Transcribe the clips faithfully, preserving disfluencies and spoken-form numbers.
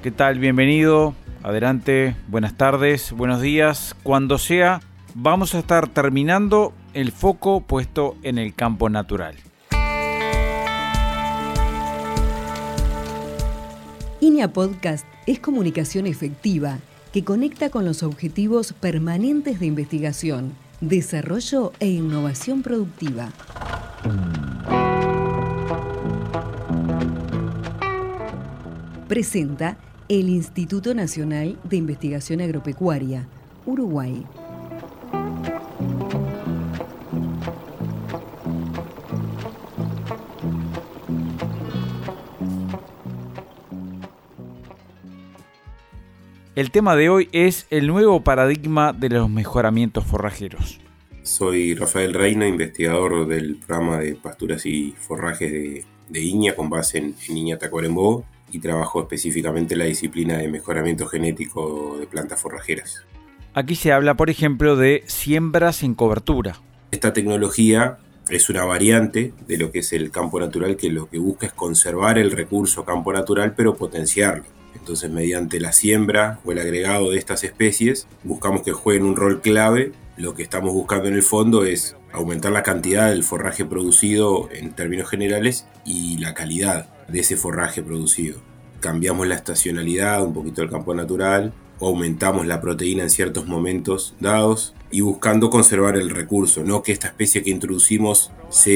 ¿Qué tal? Bienvenido. Adelante. Buenas tardes, buenos días. Cuando sea, vamos a estar terminando el foco puesto en el campo natural. INEA Podcast es comunicación efectiva que conecta con los objetivos permanentes de investigación, desarrollo e innovación productiva. Presenta el Instituto Nacional de Investigación Agropecuaria, Uruguay. El tema de hoy es el nuevo paradigma de los mejoramientos forrajeros. Soy Rafael Reina, investigador del programa de pasturas y forrajes de, de INEA con base en, en INEA Tacuarembó, y trabajo específicamente en la disciplina de mejoramiento genético de plantas forrajeras. Aquí se habla, por ejemplo, de siembras sin cobertura. Esta tecnología es una variante de lo que es el campo natural, que lo que busca es conservar el recurso campo natural, pero potenciarlo. Entonces, mediante la siembra o el agregado de estas especies, buscamos que jueguen un rol clave. Lo que estamos buscando en el fondo es aumentar la cantidad del forraje producido en términos generales y la calidad de ese forraje producido. Cambiamos la estacionalidad un poquito del campo natural, o aumentamos la proteína en ciertos momentos dados y buscando conservar el recurso, no que esta especie que introducimos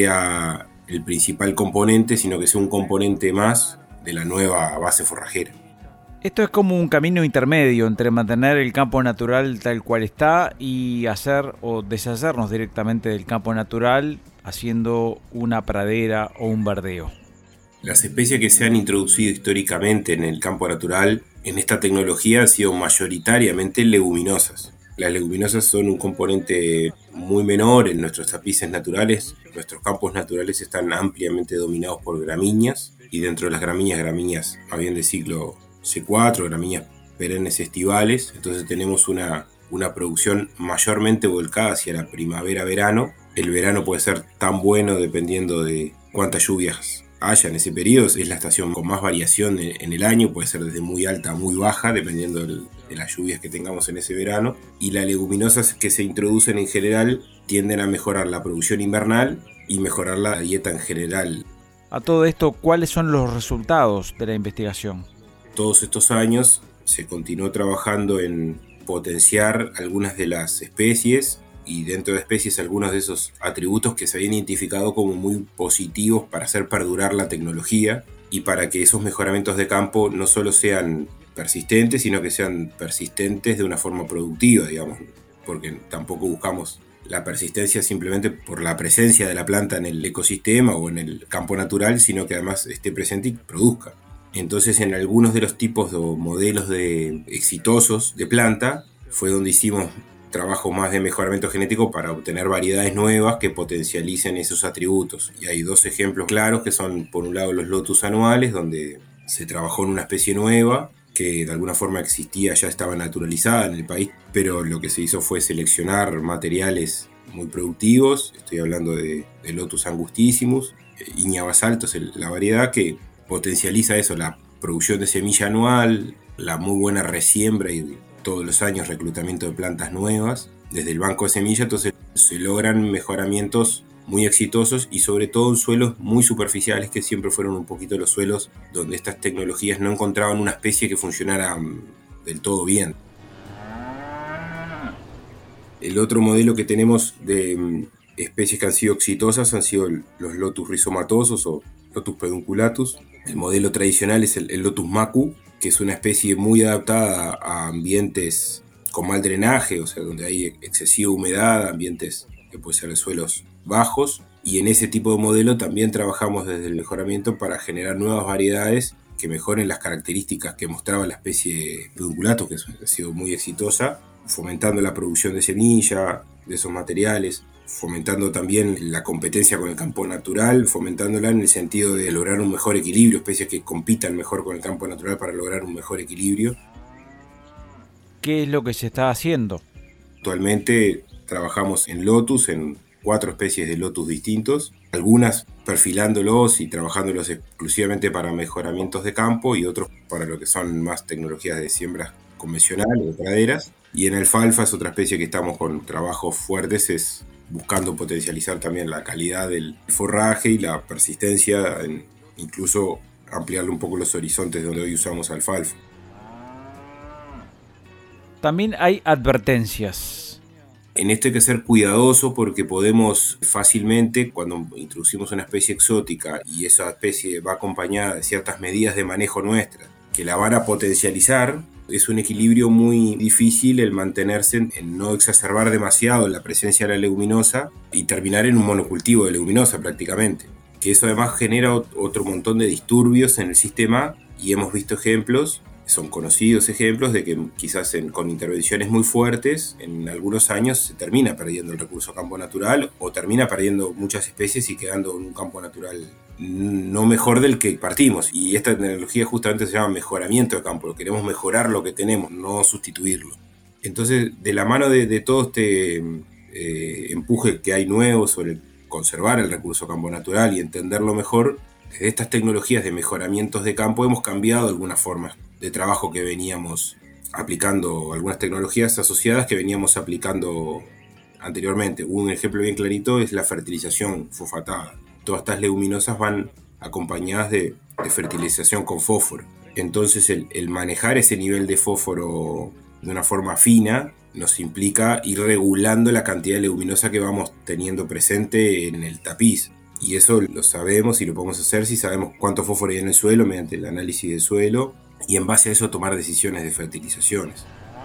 sea el principal componente, sino que sea un componente más de la nueva base forrajera. Esto es como un camino intermedio entre mantener el campo natural tal cual está y hacer o deshacernos directamente del campo natural haciendo una pradera o un verdeo. Las especies que se han introducido históricamente en el campo natural en esta tecnología han sido mayoritariamente leguminosas. Las leguminosas son un componente muy menor en nuestros tapices naturales. Nuestros campos naturales están ampliamente dominados por gramíneas, y dentro de las gramíneas, gramíneas más bien de ciclo C cuatro, gramíneas perennes estivales. Entonces tenemos una, una producción mayormente volcada hacia la primavera-verano. El verano puede ser tan bueno dependiendo de cuántas lluvias haya en ese periodo. Es la estación con más variación en el año, puede ser desde muy alta a muy baja, dependiendo de las lluvias que tengamos en ese verano. Y las leguminosas que se introducen en general tienden a mejorar la producción invernal y mejorar la dieta en general. A todo esto, ¿cuáles son los resultados de la investigación? Todos estos años se continuó trabajando en potenciar algunas de las especies, y dentro de especies algunos de esos atributos que se habían identificado como muy positivos para hacer perdurar la tecnología y para que esos mejoramientos de campo no solo sean persistentes, sino que sean persistentes de una forma productiva, digamos, porque tampoco buscamos la persistencia simplemente por la presencia de la planta en el ecosistema o en el campo natural, sino que además esté presente y produzca. Entonces, en algunos de los tipos de modelos de exitosos de planta fue donde hicimos trabajo más de mejoramiento genético para obtener variedades nuevas que potencialicen esos atributos. Y hay dos ejemplos claros que son, por un lado, los lotus anuales, donde se trabajó en una especie nueva que de alguna forma existía, ya estaba naturalizada en el país, pero lo que se hizo fue seleccionar materiales muy productivos. Estoy hablando de, de Lotus angustissimus, Inia basaltos, la variedad que potencializa eso, la producción de semilla anual, la muy buena resiembra y todos los años reclutamiento de plantas nuevas desde el banco de semilla. Entonces se logran mejoramientos muy exitosos y sobre todo en suelos muy superficiales, que siempre fueron un poquito los suelos donde estas tecnologías no encontraban una especie que funcionara del todo bien. El otro modelo que tenemos de especies que han sido exitosas han sido los Lotus rizomatosos o Lotus pedunculatus. El modelo tradicional es el, el Lotus macu, que es una especie muy adaptada a ambientes con mal drenaje, o sea, donde hay excesiva humedad, ambientes que pueden ser de suelos bajos, y en ese tipo de modelo también trabajamos desde el mejoramiento para generar nuevas variedades que mejoren las características que mostraba la especie pedunculatus, que ha sido muy exitosa, fomentando la producción de semilla, de esos materiales, fomentando también la competencia con el campo natural, fomentándola en el sentido de lograr un mejor equilibrio, especies que compitan mejor con el campo natural para lograr un mejor equilibrio. ¿Qué es lo que se está haciendo? Actualmente trabajamos en Lotus, en cuatro especies de lotus distintos, algunas perfilándolos y trabajándolos exclusivamente para mejoramientos de campo y otros para lo que son más tecnologías de siembras convencionales, de praderas. Y en alfalfa es otra especie que estamos con trabajos fuertes, es buscando potencializar también la calidad del forraje y la persistencia, en incluso ampliarle un poco los horizontes donde hoy usamos alfalfa. También hay advertencias. En esto hay que ser cuidadoso porque podemos fácilmente, cuando introducimos una especie exótica y esa especie va acompañada de ciertas medidas de manejo nuestras que la van a potencializar, es un equilibrio muy difícil el mantenerse en no exacerbar demasiado la presencia de la leguminosa y terminar en un monocultivo de leguminosa prácticamente. Que eso además genera otro montón de disturbios en el sistema y hemos visto ejemplos, son conocidos ejemplos de que quizás en, con intervenciones muy fuertes en algunos años se termina perdiendo el recurso campo natural o termina perdiendo muchas especies y quedando en un campo natural no mejor del que partimos. Y esta tecnología justamente se llama mejoramiento de campo, queremos mejorar lo que tenemos, no sustituirlo. Entonces, de la mano de, de todo este eh, empuje que hay nuevo sobre conservar el recurso campo natural y entenderlo mejor, desde estas tecnologías de mejoramientos de campo hemos cambiado algunas formas de trabajo que veníamos aplicando, algunas tecnologías asociadas que veníamos aplicando anteriormente. Un ejemplo bien clarito es la fertilización fosfatada. Todas estas leguminosas van acompañadas de, de fertilización con fósforo. Entonces el, el manejar ese nivel de fósforo de una forma fina nos implica ir regulando la cantidad de leguminosa que vamos teniendo presente en el tapiz. Y eso lo sabemos y lo podemos hacer si sabemos cuánto fósforo hay en el suelo mediante el análisis del suelo y en base a eso tomar decisiones de fertilizaciones.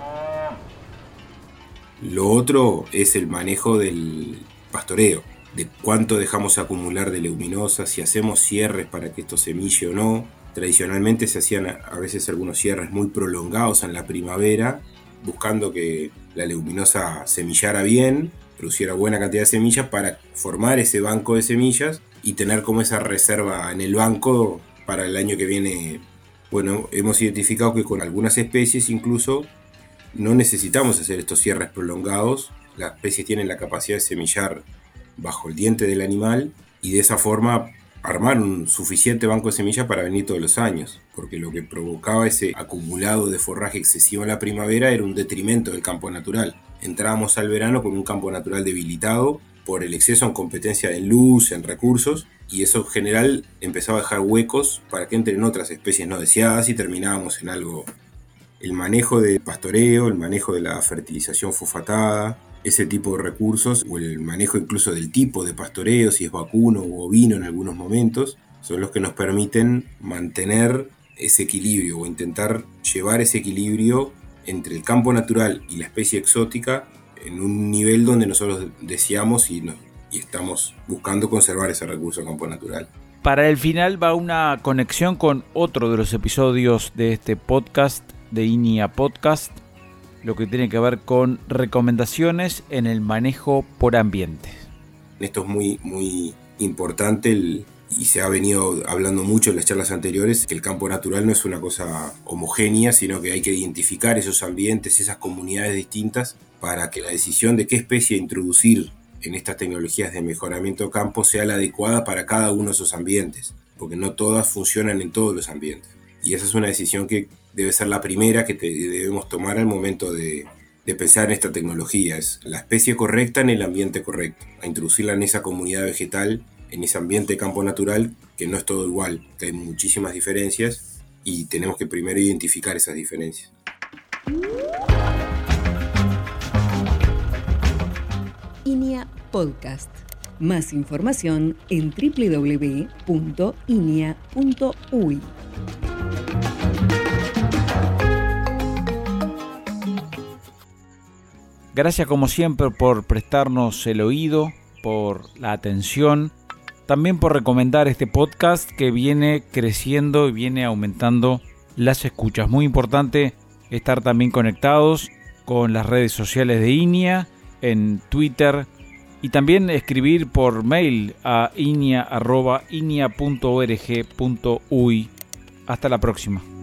Lo otro es el manejo del pastoreo, de cuánto dejamos acumular de leguminosa, si hacemos cierres para que esto semille o no. Tradicionalmente se hacían a veces algunos cierres muy prolongados en la primavera, buscando que la leguminosa semillara bien, produciera buena cantidad de semillas para formar ese banco de semillas y tener como esa reserva en el banco para el año que viene. Bueno, hemos identificado que con algunas especies incluso no necesitamos hacer estos cierres prolongados. Las especies tienen la capacidad de semillar bajo el diente del animal y de esa forma armar un suficiente banco de semillas para venir todos los años, porque lo que provocaba ese acumulado de forraje excesivo en la primavera era un detrimento del campo natural. Entrábamos al verano con un campo natural debilitado por el exceso en competencia en luz, en recursos, y eso en general empezaba a dejar huecos para que entren otras especies no deseadas y terminábamos en algo. El manejo del pastoreo, el manejo de la fertilización fosfatada, ese tipo de recursos, o el manejo incluso del tipo de pastoreo, si es vacuno o ovino en algunos momentos, son los que nos permiten mantener ese equilibrio o intentar llevar ese equilibrio entre el campo natural y la especie exótica en un nivel donde nosotros deseamos y, nos, y estamos buscando conservar ese recurso campo natural. Para el final va una conexión con otro de los episodios de este podcast, de INIA Podcast, lo que tiene que ver con recomendaciones en el manejo por ambiente. Esto es muy, muy importante el, y se ha venido hablando mucho en las charlas anteriores, que el campo natural no es una cosa homogénea, sino que hay que identificar esos ambientes, esas comunidades distintas, para que la decisión de qué especie introducir en estas tecnologías de mejoramiento de campo sea la adecuada para cada uno de esos ambientes, porque no todas funcionan en todos los ambientes. Y esa es una decisión que debe ser la primera que te debemos tomar al momento de, de pensar en esta tecnología. Es la especie correcta en el ambiente correcto, a introducirla en esa comunidad vegetal, en ese ambiente de campo natural, que no es todo igual, que hay muchísimas diferencias y tenemos que primero identificar esas diferencias. INIA Podcast. Más información en doble u doble u doble u punto inia punto u y. Gracias como siempre por prestarnos el oído, por la atención, también por recomendar este podcast que viene creciendo y viene aumentando las escuchas. Muy importante estar también conectados con las redes sociales de INIA, en Twitter, y también escribir por mail a inia arroba inia punto org punto u y. Hasta la próxima.